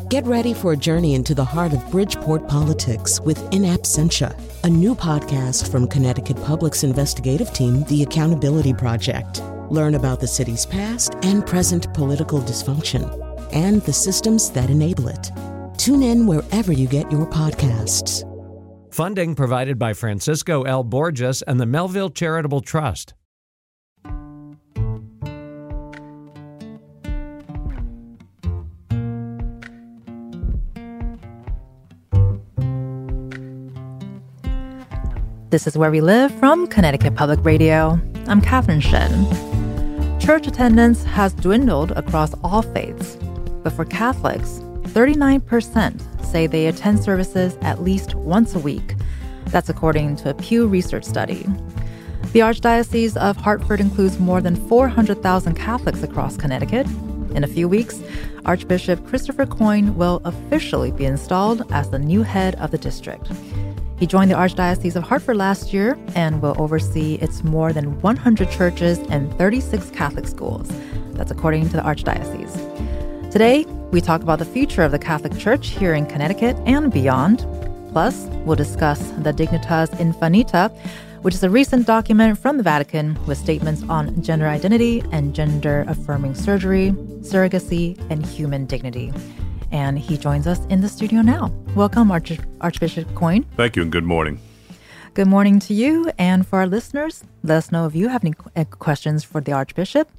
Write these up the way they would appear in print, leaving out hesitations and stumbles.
Get ready for a journey into the heart of Bridgeport politics with In Absentia, a new podcast from Connecticut Public's investigative team, The Accountability Project. Learn about the city's past and present political dysfunction and the systems that enable it. Tune in wherever you get your podcasts. Funding provided by Francisco L. Borges and the Melville Charitable Trust. This is Where We Live from Connecticut Public Radio. I'm Catherine Shen. Church attendance has dwindled across all faiths, but for Catholics, 39% say they attend services at least once a week. That's according to a Pew Research study. The Archdiocese of Hartford includes more than 400,000 Catholics across Connecticut. In a few weeks, Archbishop Christopher Coyne will officially be installed as the new head of the district. He joined the Archdiocese of Hartford last year and will oversee its more than 100 churches and 36 Catholic schools. That's according to the Archdiocese. Today, we talk about the future of the Catholic Church here in Connecticut and beyond. Plus, we'll discuss the Dignitas Infinita, which is a recent document from the Vatican with statements on gender identity and gender-affirming surgery, surrogacy, and human dignity. And he joins us in the studio now. Welcome, Archbishop Coyne. Thank you, and good morning. Good morning to you. And for our listeners, let us know if you have any questions for the Archbishop,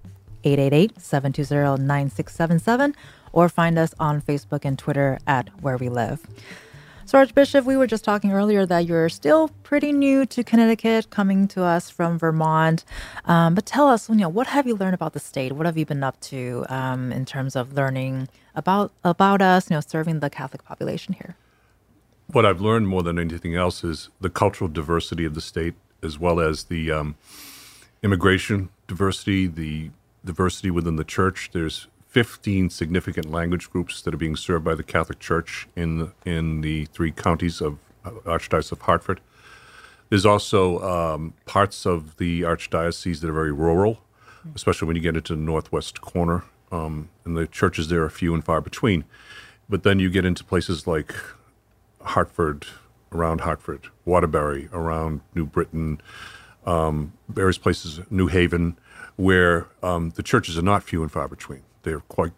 888-720-9677, or find us on Facebook and Twitter at Where We Live. So, Archbishop, we were just talking earlier that you're still pretty new to Connecticut, coming to us from Vermont. But tell us, what have you learned about the state? What have you been up to in terms of learning about us, serving the Catholic population here? What I've learned more than anything else is the cultural diversity of the state, as well as the immigration diversity, the diversity within the church. There's 15 significant language groups that are being served by the Catholic Church in the three counties of Archdiocese of Hartford. There's also parts of the Archdiocese that are very rural, especially when you get into the northwest corner, and the churches there are few and far between. But then you get into places like Hartford, around Hartford, Waterbury, around New Britain, various places, New Haven, where the churches are not few and far between. They're quite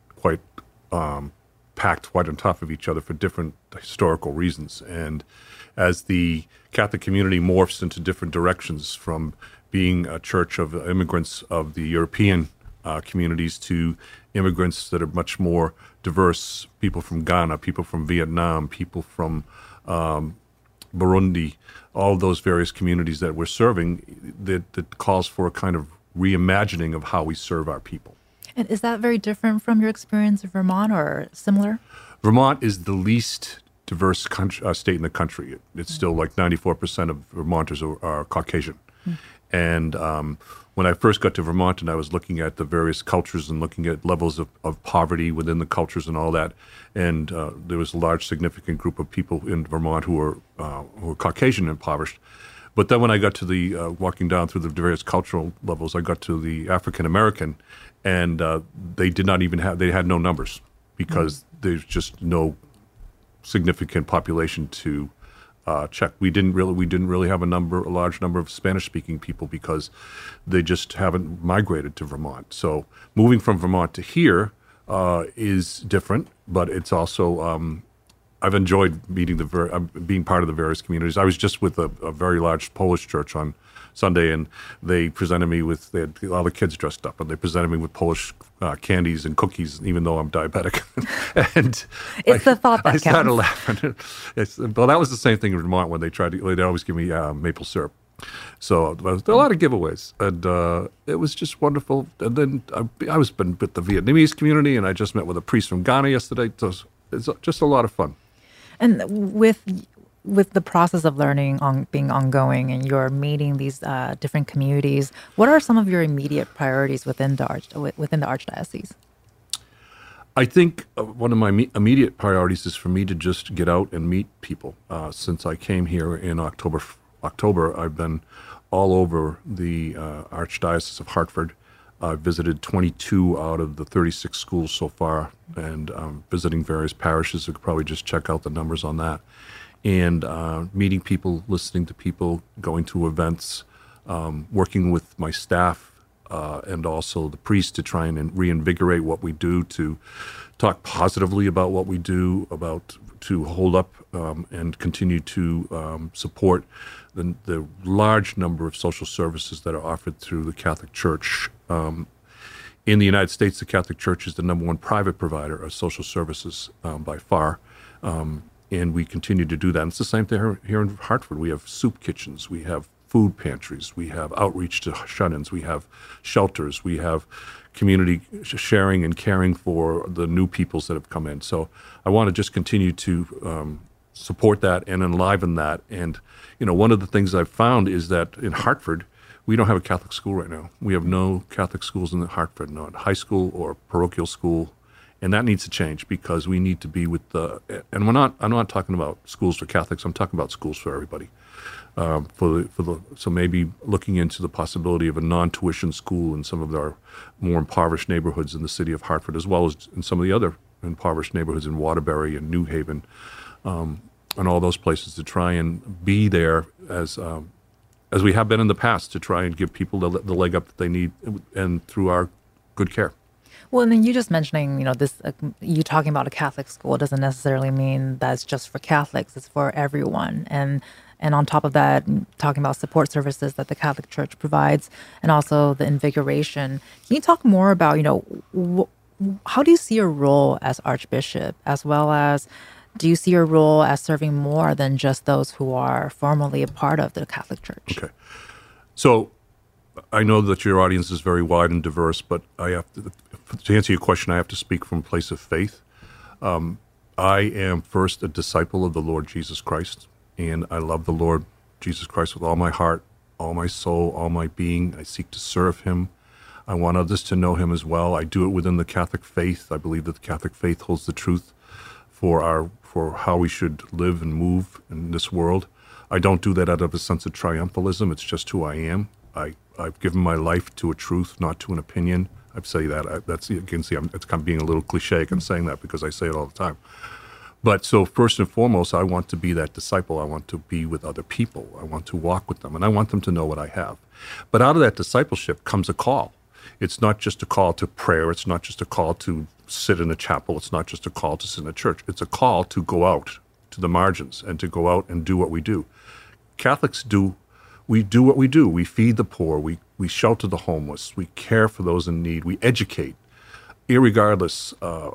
packed right on top of each other for different historical reasons. And as the Catholic community morphs into different directions, from being a church of immigrants of the European communities to immigrants that are much more diverse, people from Ghana, people from Vietnam, people from Burundi, all those various communities that we're serving, that calls for a kind of reimagining of how we serve our people. And is that very different from your experience in Vermont, or similar? Vermont is the least diverse state in the country. It's still like 94% of Vermonters are Caucasian. And when I first got to Vermont and I was looking at the various cultures and looking at levels of poverty within the cultures and all that, and there was a large significant group of people in Vermont who were Caucasian impoverished. But then when I got to the walking down through the various cultural levels, I got to the African American, and they did not even they had no numbers, because there's just no significant population to check. We didn't really have a large number of Spanish-speaking people, because they just haven't migrated to Vermont. So moving from Vermont to here is different, but it's also I've enjoyed meeting being part of the various communities. I was just with a very large Polish church on Sunday, and they presented me with, they had all the kids dressed up, and they presented me with Polish candies and cookies, even though I'm diabetic. And it's the thought that I started counts. laughing. Well, that was the same thing in Vermont when they'd always give me maple syrup. So there were a lot of giveaways, and it was just wonderful. And then I was been with the Vietnamese community, and I just met with a priest from Ghana yesterday. So it's just a lot of fun. And with the process of learning being ongoing, and you're meeting these different communities, what are some of your immediate priorities within the Archdiocese? I think one of my immediate priorities is for me to just get out and meet people. Since I came here in October, I've been all over the Archdiocese of Hartford, I've visited 22 out of the 36 schools so far, and visiting various parishes. You could probably just check out the numbers on that. And meeting people, listening to people, going to events, working with my staff and also the priests to try and reinvigorate what we do, to talk positively about what we do, to hold up and continue to support the large number of social services that are offered through the Catholic Church. In the United States, the Catholic Church is the number one private provider of social services by far, and we continue to do that. And it's the same thing here in Hartford. We have soup kitchens, we have food pantries, we have outreach to shut-ins, we have shelters, we have community sharing and caring for the new peoples that have come in. So I want to just continue to support that and enliven that. And, one of the things I've found is that in Hartford, we don't have a Catholic school right now. We have no Catholic schools in Hartford, not high school or parochial school. And that needs to change, because we need to be with and I'm not talking about schools for Catholics, I'm talking about schools for everybody. So maybe looking into the possibility of a non-tuition school in some of our more impoverished neighborhoods in the city of Hartford, as well as in some of the other impoverished neighborhoods in Waterbury and New Haven, and all those places, to try and be there as we have been in the past, to try and give people the leg up that they need, and through our good care. Well, and then you just mentioning, this, you talking about a Catholic school doesn't necessarily mean that's just for Catholics. It's for everyone. And on top of that, talking about support services that the Catholic Church provides, and also the invigoration. Can you talk more about, how do you see your role as Archbishop, as well as do you see your role as serving more than just those who are formally a part of the Catholic Church? Okay. So I know that your audience is very wide and diverse, but I have to answer your question, I have to speak from a place of faith. I am first a disciple of the Lord Jesus Christ, and I love the Lord Jesus Christ with all my heart, all my soul, all my being. I seek to serve him. I want others to know him as well. I do it within the Catholic faith. I believe that the Catholic faith holds the truth for how we should live and move in this world. I don't do that out of a sense of triumphalism. It's just who I am. I've given my life to a truth, not to an opinion. I'd say that. That's, you can see, it's kind of being a little cliche. I'm saying that because I say it all the time. But so first and foremost, I want to be that disciple. I want to be with other people. I want to walk with them, and I want them to know what I have. But out of that discipleship comes a call. It's not just a call to prayer. It's not just a call to sit in a chapel. It's not just a call to sit in a church. It's a call to go out to the margins and to go out and do what we do. Catholics do. We do what we do. We feed the poor. We shelter the homeless. We care for those in need. We educate, irregardless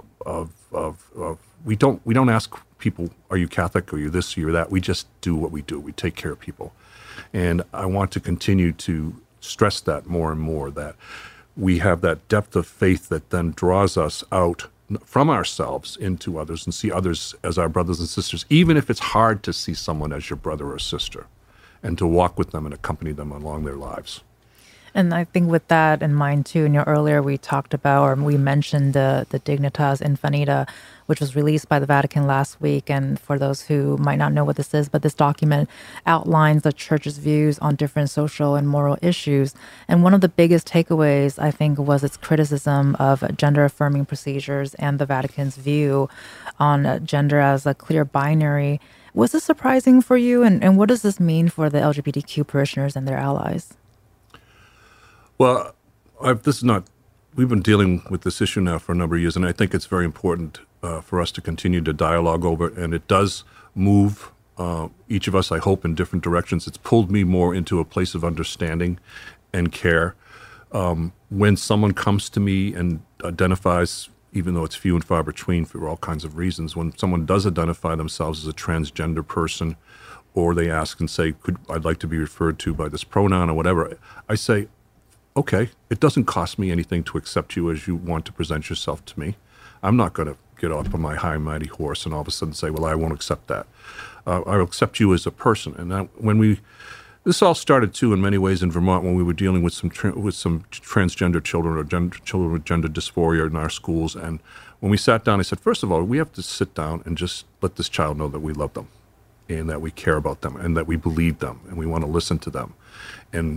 of we don't ask people, are you Catholic? Are you this? Are you that? We just do what we do. We take care of people, and I want to continue to stress that more and more, that we have that depth of faith that then draws us out from ourselves into others and see others as our brothers and sisters, even if it's hard to see someone as your brother or sister, and to walk with them and accompany them along their lives. And I think with that in mind too, earlier we talked about, or we mentioned the Dignitas Infinita, which was released by the Vatican last week. And for those who might not know what this is, but this document outlines the Church's views on different social and moral issues. And one of the biggest takeaways, I think, was its criticism of gender-affirming procedures and the Vatican's view on gender as a clear binary. Was this surprising for you? And what does this mean for the LGBTQ parishioners and their allies? Well, we've been dealing with this issue now for a number of years, and I think it's very important for us to continue to dialogue over it. And it does move each of us, I hope, in different directions. It's pulled me more into a place of understanding and care. When someone comes to me and identifies, even though it's few and far between for all kinds of reasons, when someone does identify themselves as a transgender person, or they ask and say, I'd like to be referred to by this pronoun or whatever, I say, okay, it doesn't cost me anything to accept you as you want to present yourself to me. I'm not going to get off on my high and mighty horse and all of a sudden say, well, I won't accept that. I'll accept you as a person. And this all started too in many ways in Vermont when we were dealing with some transgender children or children with gender dysphoria in our schools. And when we sat down, I said, first of all, we have to sit down and just let this child know that we love them and that we care about them and that we believe them and we want to listen to them. And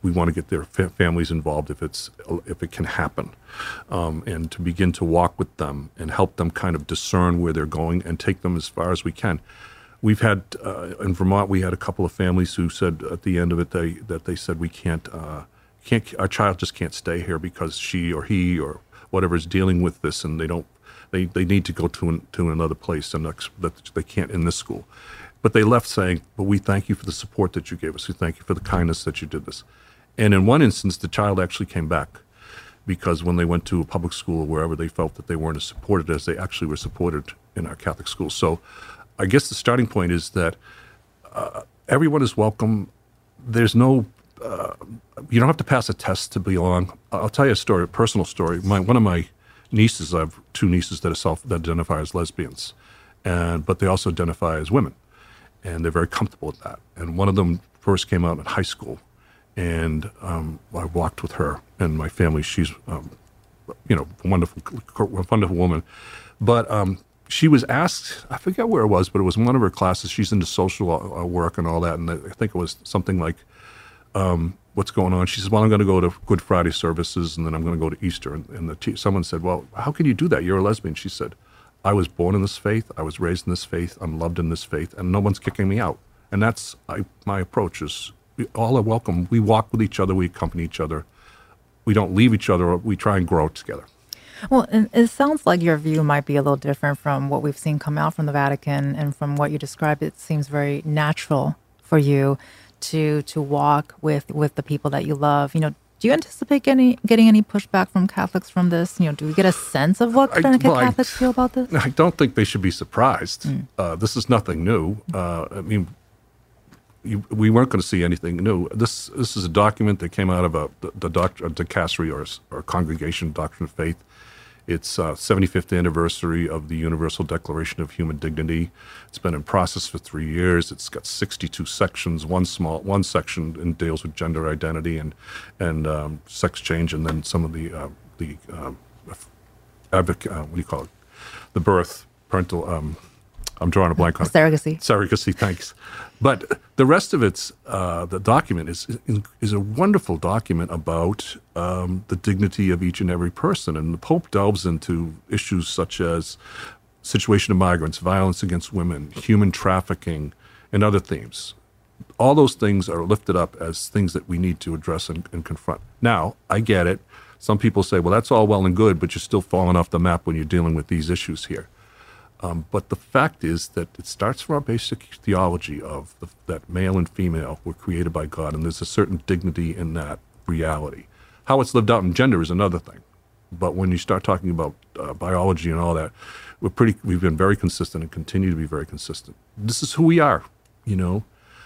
we want to get their families involved if it can happen, and to begin to walk with them and help them kind of discern where they're going and take them as far as we can. We've had in Vermont, we had a couple of families who said at the end of it they said we can't our child just can't stay here because she or he or whatever is dealing with this, and they need to go to another place, and that they can't in this school. But they left saying, "But we thank you for the support that you gave us. We thank you for the kindness that you did this." And in one instance, the child actually came back because when they went to a public school or wherever, they felt that they weren't as supported as they actually were supported in our Catholic schools. So I guess the starting point is that everyone is welcome. There's no, you don't have to pass a test to belong. I'll tell you a story, a personal story. One of my nieces, I have two nieces that identify as lesbians, but they also identify as women, and they're very comfortable with that. And one of them first came out in high school, and I walked with her and my family. She's, a wonderful woman. But she was asked, I forget where it was, but it was one of her classes. She's into social work and all that. And I think it was something like, what's going on? She says, well, I'm going to go to Good Friday services, and then I'm going to go to Easter. And someone said, well, how can you do that? You're a lesbian. She said, I was born in this faith. I was raised in this faith. I'm loved in this faith, and no one's kicking me out. And that's my approach is, we all are welcome. We walk with each other. We accompany each other. We don't leave each other. We try and grow together. Well, it sounds like your view might be a little different from what we've seen come out from the Vatican, and from what you described, it seems very natural for you to walk with the people that you love. Do you anticipate getting any pushback from Catholics from this? Do we get a sense of what Connecticut Catholics feel about this? I don't think they should be surprised. This is nothing new. We weren't going to see anything new. This is a document that came out of a dicastery or congregation, Doctrine of Faith. It's 75th anniversary of the Universal Declaration of Human Dignity. It's been in process for 3 years. It's got 62 sections. One section deals with gender identity and sex change, and then some of the the birth, parental. I'm drawing a blank on it. Surrogacy, thanks. But the rest of it's, the document is a wonderful document about the dignity of each and every person. And the Pope delves into issues such as situation of migrants, violence against women, human trafficking, and other themes. All those things are lifted up as things that we need to address and confront. Now, I get it. Some people say, well, that's all well and good, but you're still falling off the map when you're dealing with these issues here. But the fact is that it starts from our basic theology of that male and female were created by God, and there's a certain dignity in that reality. How it's lived out in gender is another thing. But when you start talking about biology and all that, we've been very consistent and continue to be very consistent. This is who we are, and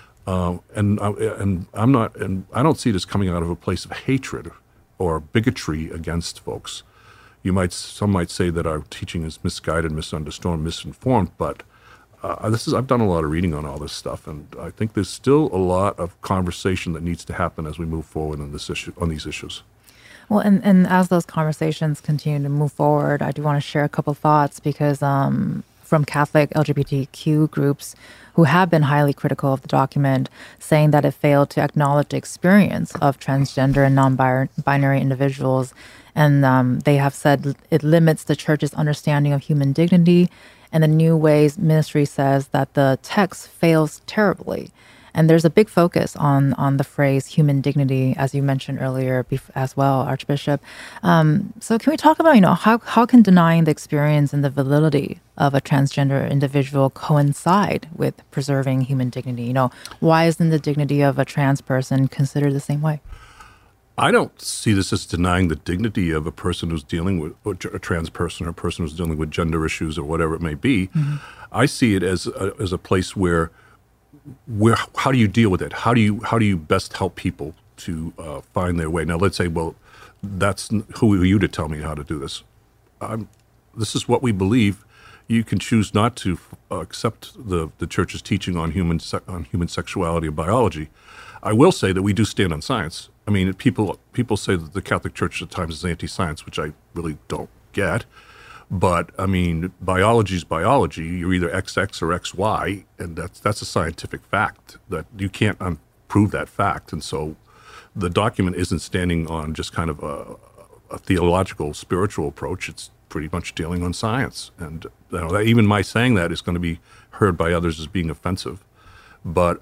I don't see this coming out of a place of hatred or bigotry against folks. Some might say that our teaching is misguided, misunderstood, misinformed, but I've done a lot of reading on all this stuff, and I think there's still a lot of conversation that needs to happen as we move forward on these issues. Well, and as those conversations continue to move forward, I do want to share a couple thoughts, because from Catholic LGBTQ groups who have been highly critical of the document, saying that it failed to acknowledge the experience of transgender and non-binary individuals. And they have said it limits the church's understanding of human dignity. And the New Ways Ministry says that the text fails terribly. And there's a big focus on the phrase human dignity, as you mentioned earlier as well, Archbishop. So can we talk about, how can denying the experience and the validity of a transgender individual coincide with preserving human dignity? Why isn't the dignity of a trans person considered the same way? I don't see this as denying the dignity of a person who's dealing with a trans person or a person who's dealing with gender issues or whatever it may be. Mm-hmm. I see it as a place where how do you deal with it? How do you best help people to find their way? Now, let's say, well, who are you to tell me how to do this? This is what we believe. You can choose not to accept the church's teaching on human sexuality and biology. I will say that we do stand on science. I mean, people say that the Catholic Church at times is anti-science, which I really don't get. But, I mean, biology is biology. You're either XX or XY, and that's a scientific fact that you can't unprove that fact. And so the document isn't standing on just kind of a theological, spiritual approach. It's pretty much dealing on science. And even my saying that is going to be heard by others as being offensive. But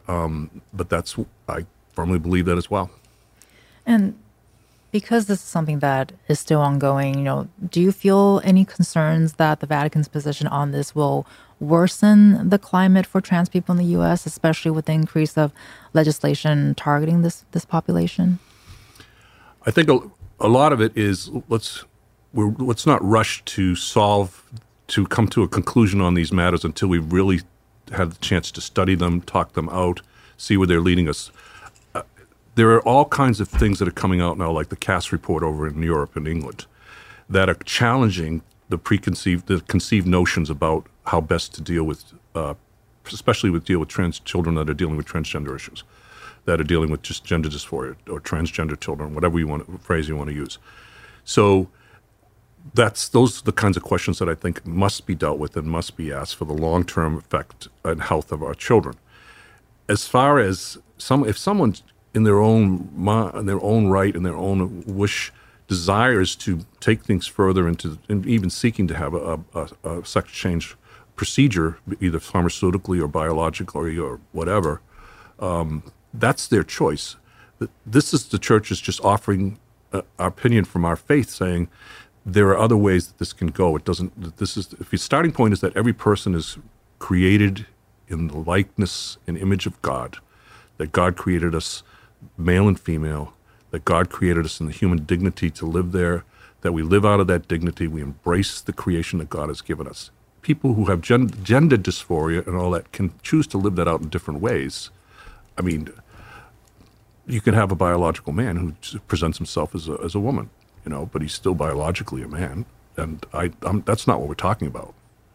I firmly believe that as well. And because this is something that is still ongoing, do you feel any concerns that the Vatican's position on this will worsen the climate for trans people in the U.S., especially with the increase of legislation targeting this population? I think a lot of it is let's not rush to come to a conclusion on these matters until we really have the chance to study them, talk them out, see where they're leading us. There are all kinds of things that are coming out now, like the Cass report over in Europe and England, that are challenging the conceived notions about how best to deal with, especially with trans children that are dealing with transgender issues, that are dealing with just gender dysphoria or transgender children, whatever phrase you want to use. So those are the kinds of questions that I think must be dealt with and must be asked for the long-term effect and health of our children. As far as if someone in their own right and their own wish desires to take things further and even seeking to have a sex change procedure, either pharmaceutically or biologically or whatever, that's their choice. This is the church is just offering our opinion from our faith, saying there are other ways that this can go. If your starting point is that every person is created in the likeness and image of God, that God created us male and female, that God created us in the human dignity to live there, that we live out of that dignity, we embrace the creation that God has given us. People who have gender dysphoria and all that can choose to live that out in different ways. I mean, you can have a biological man who presents himself as a woman, but he's still biologically a man, and that's not what we're talking about.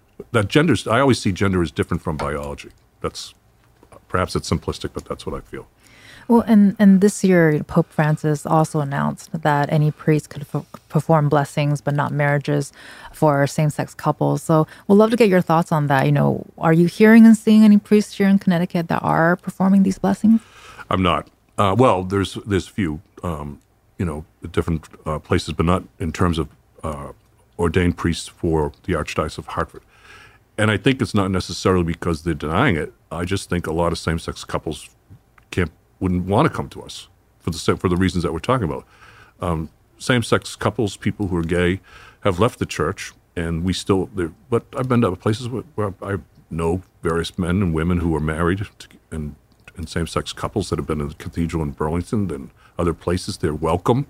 I always see gender as different from biology. Perhaps it's simplistic, but that's what I feel. Well, and this year, Pope Francis also announced that any priest could perform blessings, but not marriages for same-sex couples. So we'd love to get your thoughts on that. Are you hearing and seeing any priests here in Connecticut that are performing these blessings? I'm not. Well, there's few, different places, but not in terms of ordained priests for the Archdiocese of Hartford. And I think it's not necessarily because they're denying it. I just think a lot of same-sex couples wouldn't want to come to us for the reasons that we're talking about. Same-sex couples, people who are gay, have left the church, and but I've been to places where I know various men and women who are married and same-sex couples that have been in the cathedral in Burlington and other places. They're welcome,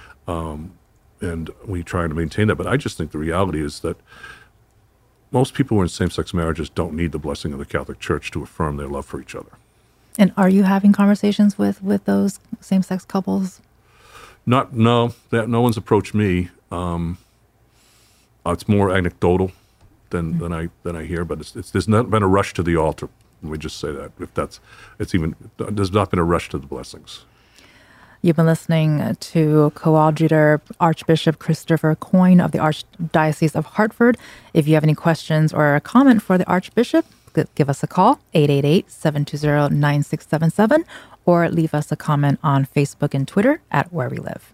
and we try to maintain that. But I just think the reality is that most people who are in same-sex marriages don't need the blessing of the Catholic Church to affirm their love for each other. And are you having conversations with those same-sex couples? No one's approached me. It's more anecdotal than I hear, but there's not been a rush to the altar. Let me just say that. There's not been a rush to the blessings. You've been listening to Coadjutor Archbishop Christopher Coyne of the Archdiocese of Hartford. If you have any questions or a comment for the Archbishop, give us a call, 888-720-9677, or leave us a comment on Facebook and Twitter at Where We Live.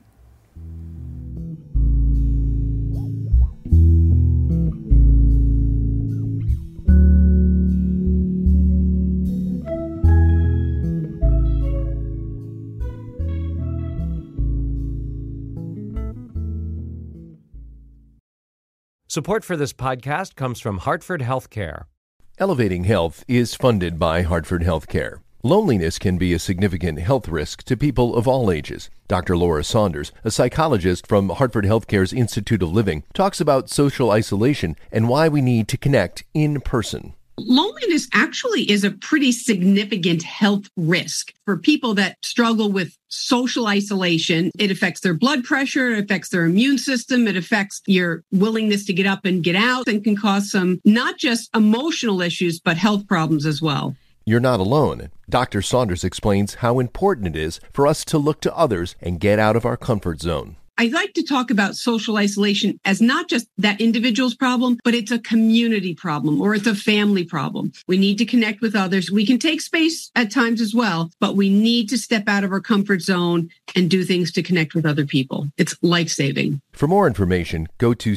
Support for this podcast comes from Hartford Healthcare. Elevating Health is funded by Hartford Healthcare. Loneliness can be a significant health risk to people of all ages. Dr. Laura Saunders, a psychologist from Hartford Healthcare's Institute of Living, talks about social isolation and why we need to connect in person. Loneliness actually is a pretty significant health risk for people that struggle with social isolation. It affects their blood pressure, it affects their immune system, it affects your willingness to get up and get out, and can cause some not just emotional issues, but health problems as well. You're not alone. Dr. Saunders explains how important it is for us to look to others and get out of our comfort zone. I like to talk about social isolation as not just that individual's problem, but it's a community problem or it's a family problem. We need to connect with others. We can take space at times as well, but we need to step out of our comfort zone and do things to connect with other people. It's life-saving. For more information, go to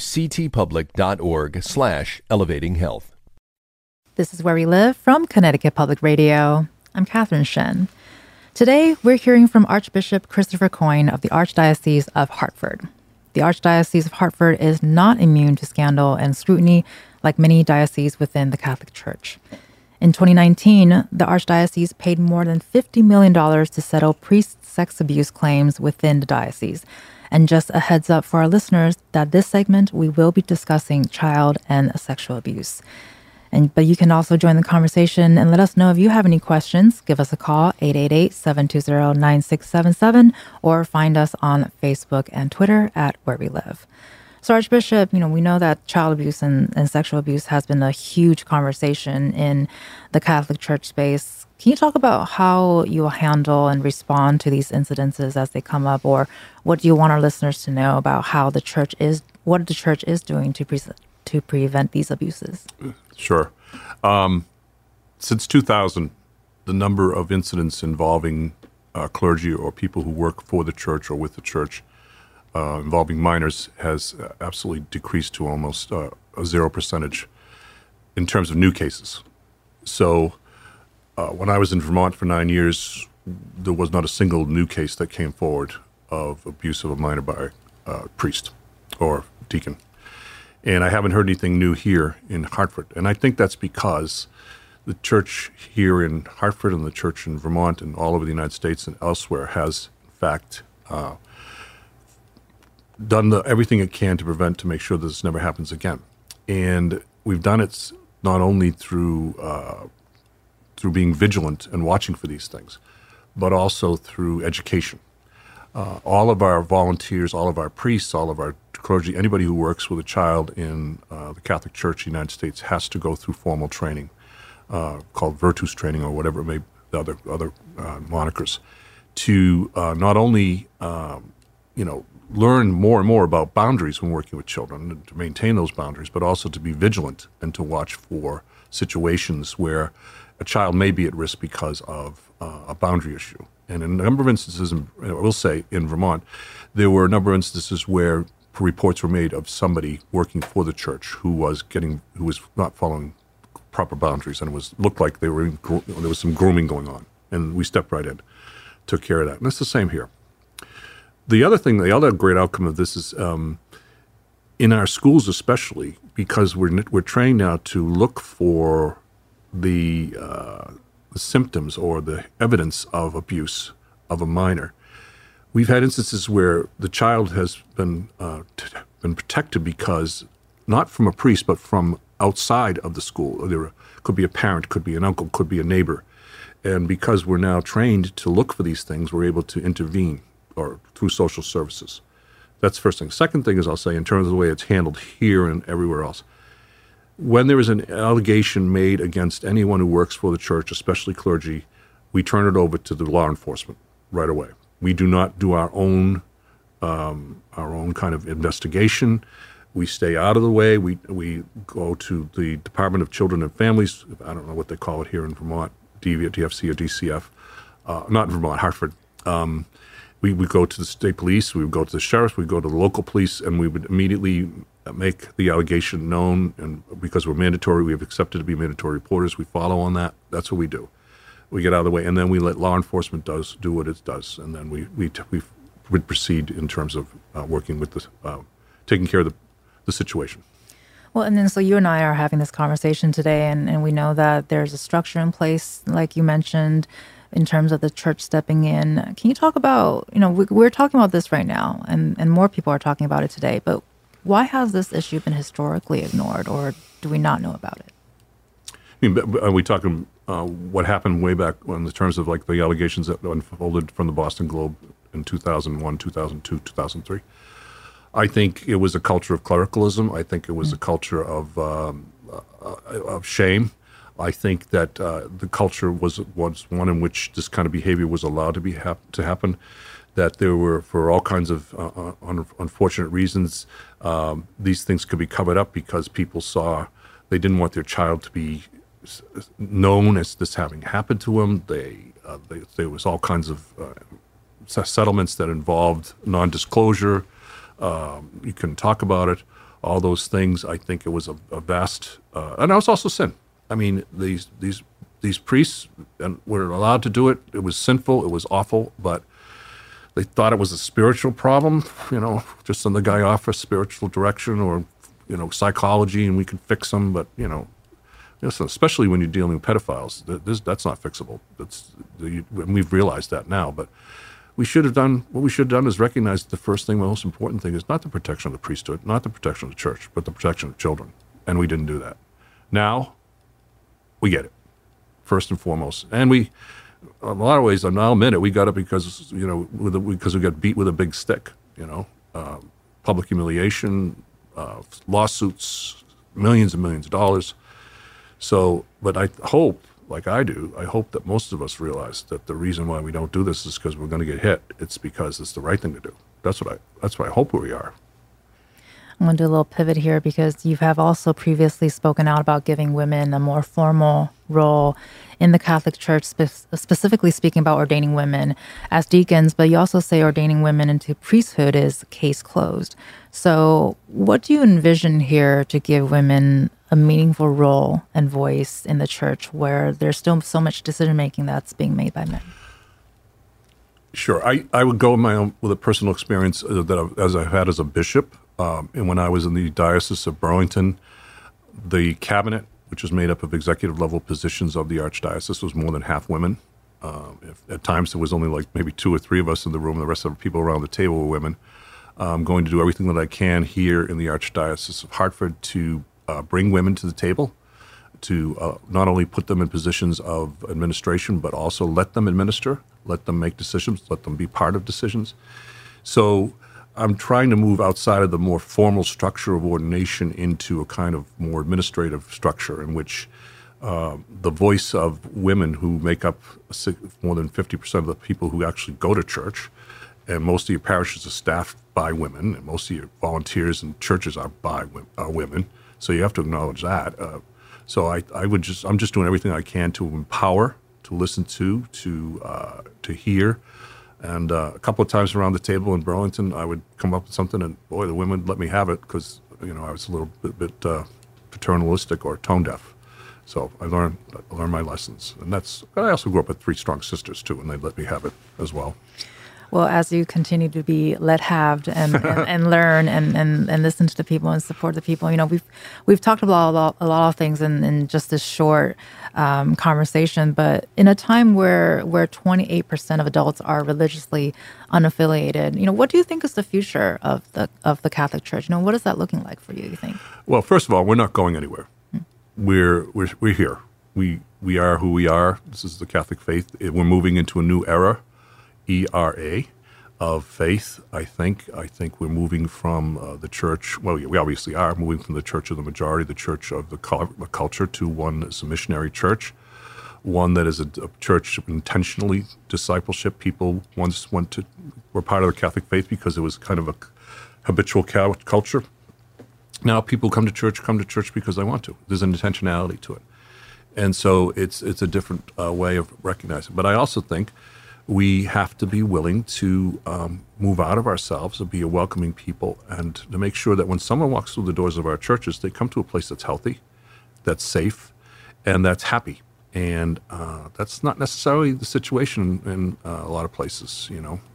ctpublic.org/elevatinghealth. This is Where We Live from Connecticut Public Radio. I'm Catherine Shen. Today, we're hearing from Archbishop Christopher Coyne of the Archdiocese of Hartford. The Archdiocese of Hartford is not immune to scandal and scrutiny like many dioceses within the Catholic Church. In 2019, the Archdiocese paid more than $50 million to settle priest sex abuse claims within the diocese. And just a heads up for our listeners that this segment, we will be discussing child and sexual abuse. But you can also join the conversation and let us know if you have any questions. Give us a call, 888-720-9677, or find us on Facebook and Twitter at Where We Live. So Archbishop, we know that child abuse and sexual abuse has been a huge conversation in the Catholic Church space. Can you talk about how you will handle and respond to these incidences as they come up, or what do you want our listeners to know about what the Church is doing to prevent these abuses? Sure. Since 2000, the number of incidents involving clergy or people who work for the church or with the church involving minors has absolutely decreased to almost a 0% in terms of new cases. So when I was in Vermont for 9 years, there was not a single new case that came forward of abuse of a minor by a priest or deacon. And I haven't heard anything new here in Hartford. And I think that's because the church here in Hartford and the church in Vermont and all over the United States and elsewhere has, in fact, done everything it can to make sure this never happens again. And we've done it not only through being vigilant and watching for these things, but also through education. All of our volunteers, all of our priests, all of our clergy, anybody who works with a child in the Catholic Church in the United States has to go through formal training called Virtus training or whatever it may be, the other monikers, to not only learn more and more about boundaries when working with children and to maintain those boundaries, but also to be vigilant and to watch for situations where a child may be at risk because of a boundary issue. And in a number of instances, I will say in Vermont, there were a number of instances where reports were made of somebody working for the church who was not following proper boundaries, and looked like there was some grooming going on. And we stepped right in, took care of that. And it's the same here. The other great outcome of this is in our schools, especially because we're trained now to look for the symptoms or the evidence of abuse of a minor. We've had instances where the child has been protected because not from a priest, but from outside of the school. There could be a parent, could be an uncle, could be a neighbor. And because we're now trained to look for these things, we're able to intervene or through social services. That's the first thing. Second thing is, I'll say, in terms of the way it's handled here and everywhere else, when there is an allegation made against anyone who works for the church, especially clergy, we turn it over to the law enforcement right away. We do not do our own kind of investigation. We stay out of the way. We go to the Department of Children and Families. I don't know what they call it here in Vermont, DFC or DCF. Not in Vermont, Hartford. We go to the state police. We would go to the sheriff. We go to the local police, and we would immediately make the allegation known. And because we're mandatory, we have accepted to be mandatory reporters. We follow on that. That's what we do. We get out of the way, and then we let law enforcement do what it does, and then we would proceed in terms of working with taking care of the situation. Well, and then so you and I are having this conversation today, and we know that there's a structure in place, like you mentioned, in terms of the church stepping in. Can you talk about, we're talking about this right now, and more people are talking about it today, but why has this issue been historically ignored, or do we not know about it? I mean, are we talking what happened way back in the terms of like the allegations that unfolded from the Boston Globe in 2001, 2002, 2003? I think it was a culture of clericalism. I think it was a culture of shame. I think that the culture was one in which this kind of behavior was allowed to happen. that there were, for all kinds of unfortunate reasons, these things could be covered up because people saw they didn't want their child to be known as this having happened to them. There was all kinds of settlements that involved non-disclosure. You couldn't talk about it. All those things. I think it was a vast, and it was also sin. I mean, these priests were allowed to do it. It was sinful. It was awful, but they thought it was a spiritual problem. Just send the guy off for spiritual direction or psychology, and we could fix them. But especially when you're dealing with pedophiles, that's not fixable. We've realized that now, but. What we should have done is recognize that the first thing, the most important thing, is not the protection of the priesthood, not the protection of the church, but the protection of children. And we didn't do that. Now, we get it, first and foremost. And we, in a lot of ways, I'll admit it, we got it because, because we got beat with a big stick, public humiliation, lawsuits, millions and millions of dollars. So, but I hope, like I do, I hope that most of us realize that the reason why we don't do this is because we're going to get hit. It's because it's the right thing to do. That's what I hope we are. I'm going to do a little pivot here because you have also previously spoken out about giving women a more formal role in the Catholic Church, specifically speaking about ordaining women as deacons, but you also say ordaining women into priesthood is case closed. So what do you envision here to give women a meaningful role and voice in the church where there's still so much decision-making that's being made by men? Sure. I would go with a personal experience as I've had as a bishop. And when I was in the Diocese of Burlington, the cabinet, which was made up of executive level positions of the Archdiocese, was more than half women. At times there was only like maybe 2 or 3 of us in the room. The rest of the people around the table were women. I'm going to do everything that I can here in the Archdiocese of Hartford to bring women to the table, to not only put them in positions of administration, but also let them administer, let them make decisions, let them be part of decisions. So I'm trying to move outside of the more formal structure of ordination into a kind of more administrative structure in which the voice of women who make up more than 50% of the people who actually go to church, and most of your parishes are staffed by women, and most of your volunteers and churches are women. So you have to acknowledge that. So I'm just doing everything I can to empower, to listen to hear. And a couple of times around the table in Burlington, I would come up with something, and boy, the women let me have it because I was a little bit paternalistic or tone deaf. So I learned my lessons, and I also grew up with 3 strong sisters too, and they let me have it as well. Well, as you continue to be let-haved and learn and listen to the people and support the people, we've talked about a lot of things in just this short conversation. But in a time where 28% of adults are religiously unaffiliated, what do you think is the future of the Catholic Church? What is that looking like for you? You think? Well, first of all, we're not going anywhere. We're here. We are who we are. This is the Catholic faith. We're moving into a new era. ERA of faith, I think. I think we're moving from the church, well, we obviously are moving from the church of the majority, the church of the culture, to one that's a missionary church, one that is a church of intentionally discipleship. People once were part of the Catholic faith because it was kind of a habitual culture. Now people come to church because they want to. There's an intentionality to it. And so it's a different way of recognizing. But I also think we have to be willing to move out of ourselves and be a welcoming people, and to make sure that when someone walks through the doors of our churches, they come to a place that's healthy, that's safe, and that's happy. And that's not necessarily the situation in a lot of places,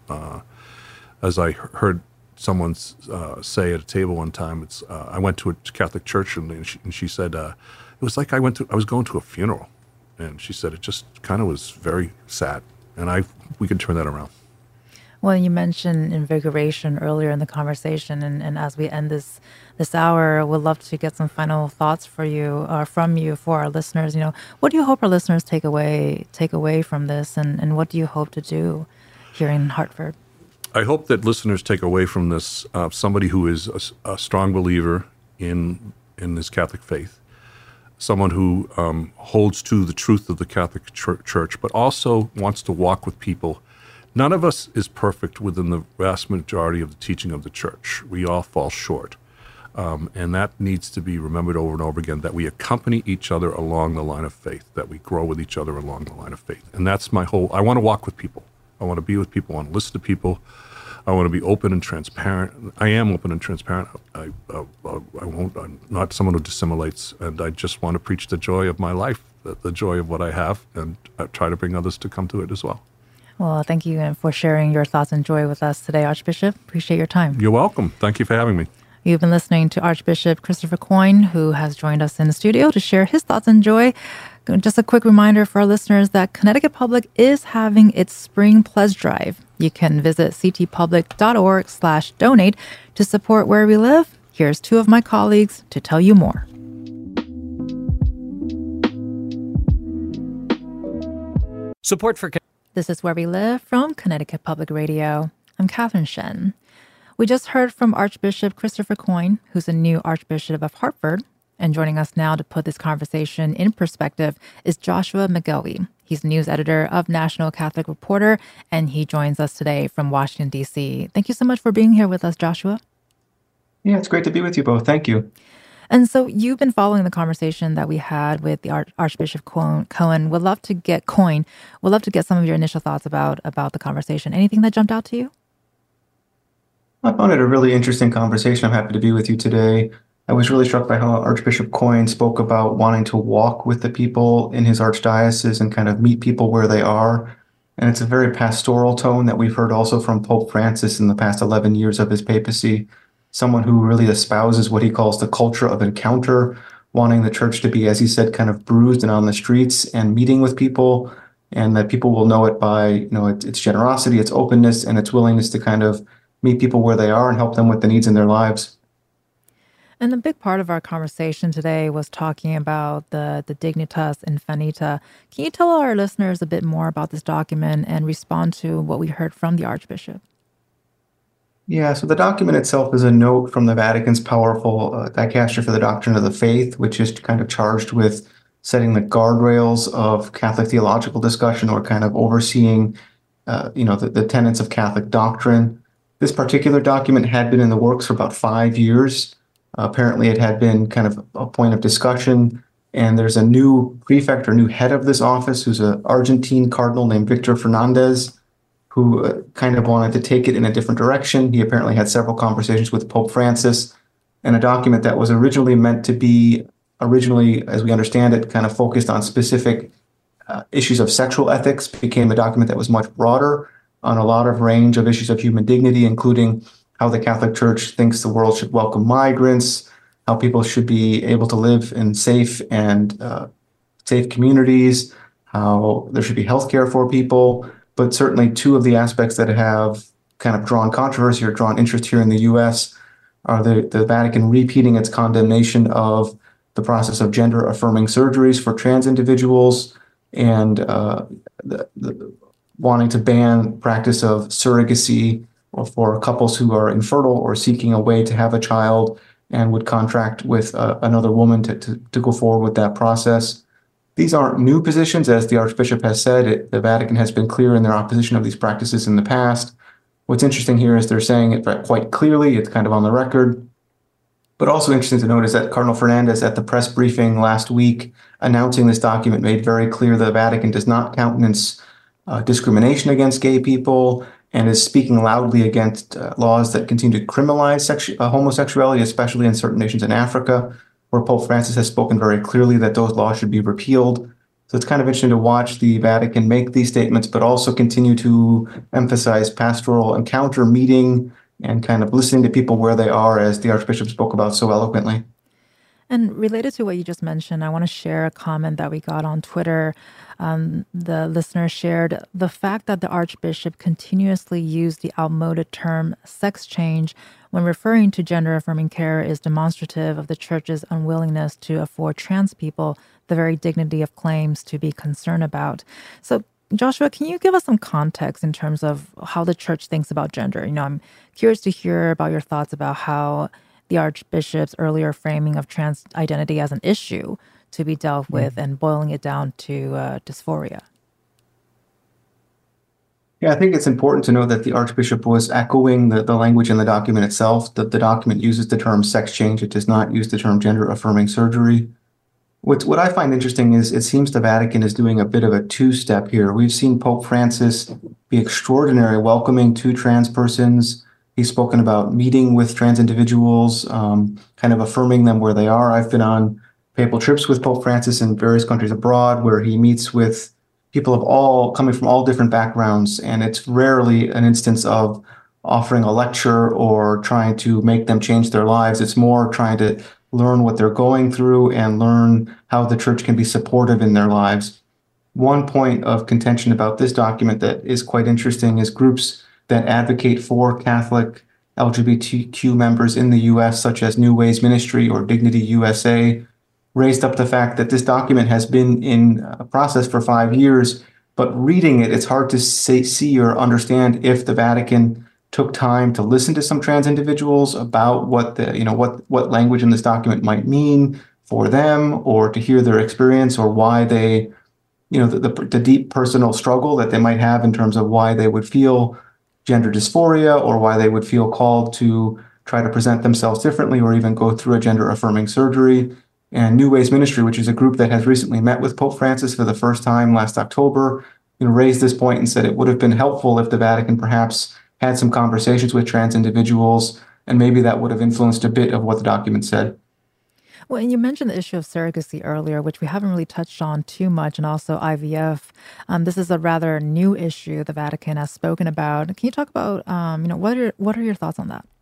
As I heard someone say at a table one time, I went to a Catholic church, and she said, it was like I was going to a funeral. And she said it just kind of was very sad. And we can turn that around. Well, you mentioned invigoration earlier in the conversation, and as we end this hour, we'd love to get some final thoughts from you for our listeners. What do you hope our listeners take away from this, and what do you hope to do here in Hartford? I hope that listeners take away from this somebody who is a strong believer in this Catholic faith, someone who holds to the truth of the Catholic Church, but also wants to walk with people None of us is perfect within the vast majority of the teaching of the church. We all fall short. And that needs to be remembered over and over again, that we accompany each other along the line of faith, that we grow with each other along the line of faith. And that's my whole, I want to walk with people. I want to be with people. I want to listen to people. I want to be open and transparent. I am open and transparent. I'm not someone who dissimulates, and I just want to preach the joy of my life, the joy of what I have, and I try to bring others to come to it as well. Well, thank you for sharing your thoughts and joy with us today, Archbishop. Appreciate your time. You're welcome. Thank you for having me. You've been listening to Archbishop Christopher Coyne, who has joined us in the studio to share his thoughts and joy. Just a quick reminder for our listeners that Connecticut Public is having its Spring Pledge Drive. You can visit ctpublic.org/donate to support Where We Live. Here's two of my colleagues to tell you more. Support for This is Where We Live from Connecticut Public Radio. I'm Catherine Shen. We just heard from Archbishop Christopher Coyne, who's the new Archbishop of Hartford. And joining us now to put this conversation in perspective is Joshua McGilvey. He's news editor of National Catholic Reporter, and he joins us today from Washington, D.C. Thank you so much for being here with us, Joshua. Yeah, it's great to be with you both. Thank you. And so you've been following the conversation that we had with the Archbishop Cohen. Would love to get some of your initial thoughts about the conversation. Anything that jumped out to you? I found it a really interesting conversation. I'm happy to be with you today. I was really struck by how Archbishop Coyne spoke about wanting to walk with the people in his archdiocese and kind of meet people where they are. And it's a very pastoral tone that we've heard also from Pope Francis in the past 11 years of his papacy, someone who really espouses what he calls the culture of encounter, wanting the church to be, as he said, kind of bruised and on the streets and meeting with people, and that people will know it by, its generosity, its openness, and its willingness to kind of meet people where they are and help them with the needs in their lives. And a big part of our conversation today was talking about the Dignitas Infinita. Can you tell our listeners a bit more about this document and respond to what we heard from the Archbishop? Yeah, so the document itself is a note from the Vatican's powerful Dicaster for the Doctrine of the Faith, which is kind of charged with setting the guardrails of Catholic theological discussion, or kind of overseeing, the tenets of Catholic doctrine. This particular document had been in the works for about 5 years. Apparently, it had been kind of a point of discussion, and there's a new prefect or new head of this office who's an Argentine cardinal named Victor Fernandez, who kind of wanted to take it in a different direction. He apparently had several conversations with Pope Francis, and a document that was originally meant to be, as we understand it, kind of focused on specific issues of sexual ethics, became a document that was much broader on a lot of range of issues of human dignity, including how the Catholic Church thinks the world should welcome migrants, how people should be able to live in safe communities, how there should be health care for people. But certainly two of the aspects that have kind of drawn controversy or drawn interest here in the U.S. are the Vatican repeating its condemnation of the process of gender-affirming surgeries for trans individuals, and wanting to ban practice of surrogacy or for couples who are infertile or seeking a way to have a child and would contract with another woman to go forward with that process. These aren't new positions, as the Archbishop has said. The Vatican has been clear in their opposition of these practices in the past. What's interesting here is they're saying it quite clearly. It's kind of on the record. But also interesting to note is that Cardinal Fernandez, at the press briefing last week announcing this document, made very clear the Vatican does not countenance discrimination against gay people, and is speaking loudly against laws that continue to criminalize homosexuality, especially in certain nations in Africa, where Pope Francis has spoken very clearly that those laws should be repealed. So it's kind of interesting to watch the Vatican make these statements, but also continue to emphasize pastoral encounter, meeting, and kind of listening to people where they are, as the Archbishop spoke about so eloquently. And related to what you just mentioned, I want to share a comment that we got on Twitter. The listener shared the fact that the Archbishop continuously used the outmoded term sex change when referring to gender-affirming care is demonstrative of the Church's unwillingness to afford trans people the very dignity of claims to be concerned about. So, Joshua, can you give us some context in terms of how the Church thinks about gender? I'm curious to hear about your thoughts about how the Archbishop's earlier framing of trans identity as an issue to be dealt with and boiling it down to dysphoria. Yeah, I think it's important to note that the Archbishop was echoing the language in the document itself. The document uses the term sex change. It does not use the term gender affirming surgery. What I find interesting is it seems the Vatican is doing a bit of a two-step here. We've seen Pope Francis be extraordinarily welcoming to trans persons. He's spoken about meeting with trans individuals, kind of affirming them where they are. I've been on papal trips with Pope Francis in various countries abroad where he meets with people of all coming from all different backgrounds, and it's rarely an instance of offering a lecture or trying to make them change their lives. It's more trying to learn what they're going through and learn how the church can be supportive in their lives. One point of contention about this document that is quite interesting is groups that advocate for Catholic LGBTQ members in the U.S., such as New Ways Ministry or Dignity USA, raised up the fact that this document has been in a process for 5 years, but reading it, it's hard to see or understand if the Vatican took time to listen to some trans individuals about what what language in this document might mean for them, or to hear their experience, or why they, the deep personal struggle that they might have in terms of why they would feel gender dysphoria, or why they would feel called to try to present themselves differently, or even go through a gender affirming surgery. And New Ways Ministry, which is a group that has recently met with Pope Francis for the first time last October, raised this point and said it would have been helpful if the Vatican perhaps had some conversations with trans individuals, and maybe that would have influenced a bit of what the document said. Well, and you mentioned the issue of surrogacy earlier, which we haven't really touched on too much, and also IVF. This is a rather new issue the Vatican has spoken about. Can you talk about, what are your thoughts on that?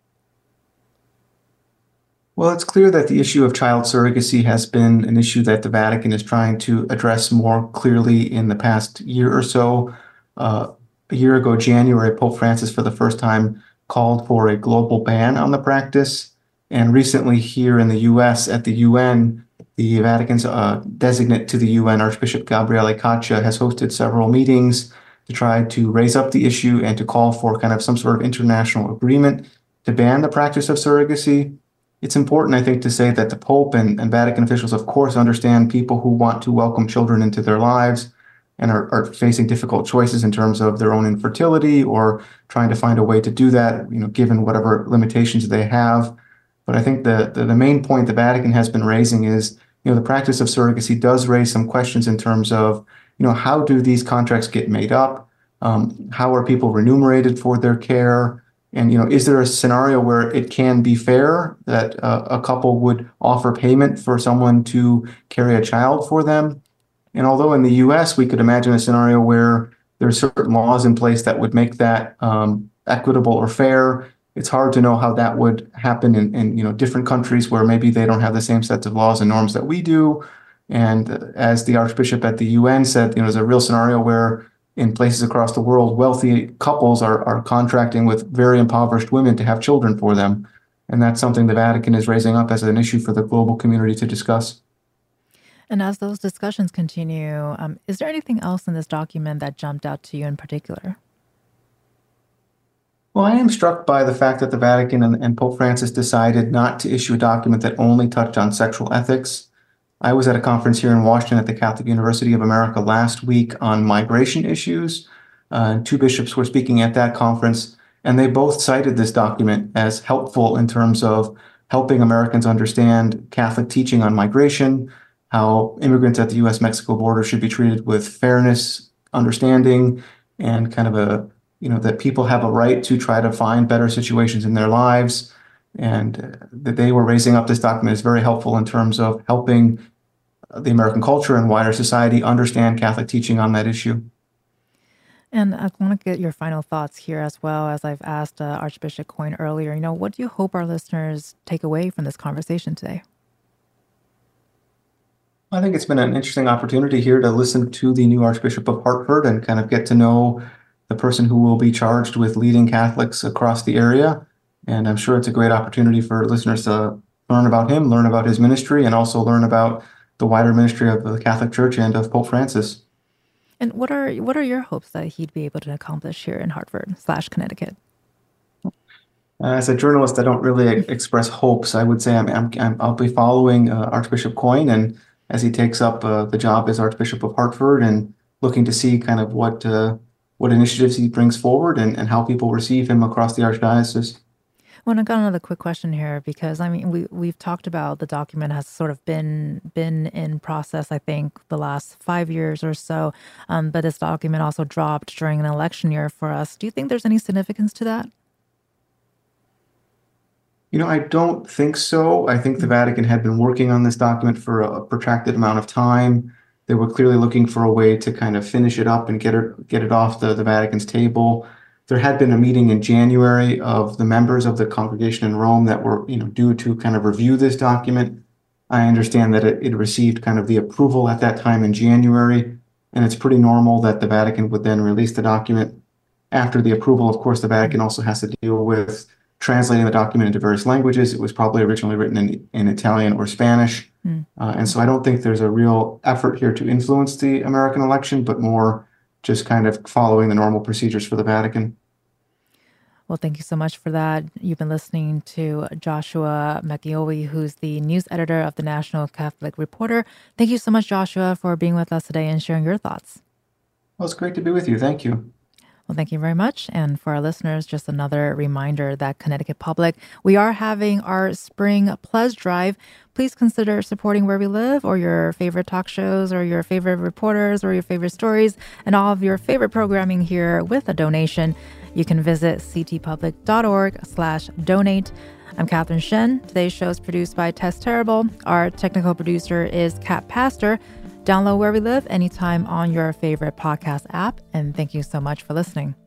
Well, it's clear that the issue of child surrogacy has been an issue that the Vatican is trying to address more clearly in the past year or so. A year ago, January, Pope Francis for the first time called for a global ban on the practice. And recently here in the U.S. at the UN, the Vatican's designate to the UN, Archbishop Gabriele Caccia, has hosted several meetings to try to raise up the issue and to call for kind of some sort of international agreement to ban the practice of surrogacy. It's important, I think, to say that the Pope and Vatican officials, of course, understand people who want to welcome children into their lives and are facing difficult choices in terms of their own infertility or trying to find a way to do that, given whatever limitations they have. But I think the main point the Vatican has been raising is, the practice of surrogacy does raise some questions in terms of, how do these contracts get made up? How are people remunerated for their care? And, is there a scenario where it can be fair that a couple would offer payment for someone to carry a child for them? And although in the U.S. we could imagine a scenario where there are certain laws in place that would make that equitable or fair, it's hard to know how that would happen in different countries where maybe they don't have the same sets of laws and norms that we do. And as the Archbishop at the UN said, there's a real scenario where in places across the world, wealthy couples are contracting with very impoverished women to have children for them. And that's something the Vatican is raising up as an issue for the global community to discuss. And as those discussions continue, is there anything else in this document that jumped out to you in particular? Well, I am struck by the fact that the Vatican and Pope Francis decided not to issue a document that only touched on sexual ethics. I was at a conference here in Washington at the Catholic University of America last week on migration issues. Two bishops were speaking at that conference, and they both cited this document as helpful in terms of helping Americans understand Catholic teaching on migration, how immigrants at the U.S.-Mexico border should be treated with fairness, understanding, and kind of that people have a right to try to find better situations in their lives. And that they were raising up this document is very helpful in terms of helping the American culture and wider society understand Catholic teaching on that issue. And I want to get your final thoughts here as well, as I've asked Archbishop Coyne earlier. What do you hope our listeners take away from this conversation today? I think it's been an interesting opportunity here to listen to the new Archbishop of Hartford and kind of get to know the person who will be charged with leading Catholics across the area. And I'm sure it's a great opportunity for listeners to learn about him, learn about his ministry, and also learn about the wider ministry of the Catholic Church and of Pope Francis. And what are your hopes that he'd be able to accomplish here in Hartford/Connecticut? As a journalist, I don't really express hopes. I would say I'll be following Archbishop Coyne, and as he takes up the job as Archbishop of Hartford, and looking to see kind of what what initiatives he brings forward and how people receive him across the Archdiocese. Well, I got another quick question here because I mean we've talked about the document has sort of been in process, I think, the last 5 years or so, but this document also dropped during an election year for us. Do you think there's any significance to that? I don't think so. I think the Vatican had been working on this document for a protracted amount of time. They were clearly looking for a way to kind of finish it up and get it off the Vatican's table. There had been a meeting in January of the members of the congregation in Rome that were, due to kind of review this document. I understand that it received kind of the approval at that time in January, and it's pretty normal that the Vatican would then release the document. After the approval, of course, the Vatican also has to deal with translating the document into various languages. It was probably originally written in Italian or Spanish. And so I don't think there's a real effort here to influence the American election, but more just kind of following the normal procedures for the Vatican. Well, thank you so much for that. You've been listening to Joshua Makioli, who's the news editor of the National Catholic Reporter. Thank you so much, Joshua, for being with us today and sharing your thoughts. Well, it's great to be with you. Thank you. Well, thank you very much. And for our listeners, just another reminder that Connecticut Public, we are having our spring pledge drive. Please consider supporting Where We Live or your favorite talk shows or your favorite reporters or your favorite stories and all of your favorite programming here with a donation. You can visit ctpublic.org/donate. I'm Catherine Shen. Today's show is produced by Tess Terrible. Our technical producer is Kat Pastor. Download Where We Live anytime on your favorite podcast app. And thank you so much for listening.